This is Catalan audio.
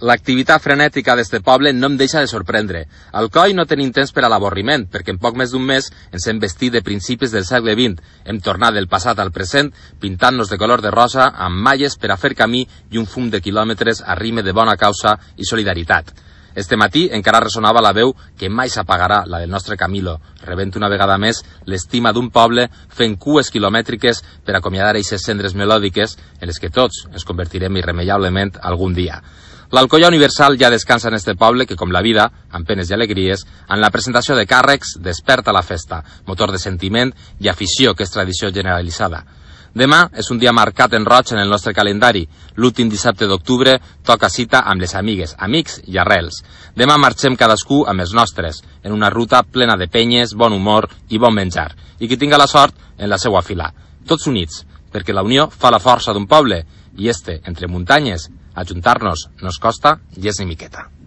L'activitat frenètica d'este poble no em deixa de sorprendre. Al coll no tenim temps per a l'avorriment, perquè en poc més d'un mes ens hem vestit de principis del segle XX. Hem tornat del passat al present, pintant-nos de color de rosa, amb malles per a fer camí i un fum de quilòmetres a rime de bona causa i solidaritat. Este matí encara ressonava la veu que mai s'apagarà, la del nostre Camilo, rebent una vegada més l'estima d'un poble fent cues quilomètriques per acomiadar eixes cendres melòdiques en les que tots ens convertirem irremeiablement algun dia. L'alcoià universal ja descansa en este poble que, com la vida, amb penes i alegries, en la presentació de càrrecs desperta la festa, motor de sentiment i afició que és tradició generalitzada. Demà és un dia marcat en roig en el nostre calendari. L'últim dissabte d'octubre toca cita amb les amigues, amics i arrels. Demà marxem cadascú amb els nostres, en una ruta plena de penyes, bon humor i bon menjar. I qui tinga la sort en la seua fila. Tots units, perquè la unió fa la força d'un poble, i entre muntanyes, ajuntar-nos no es costa gens ni miqueta.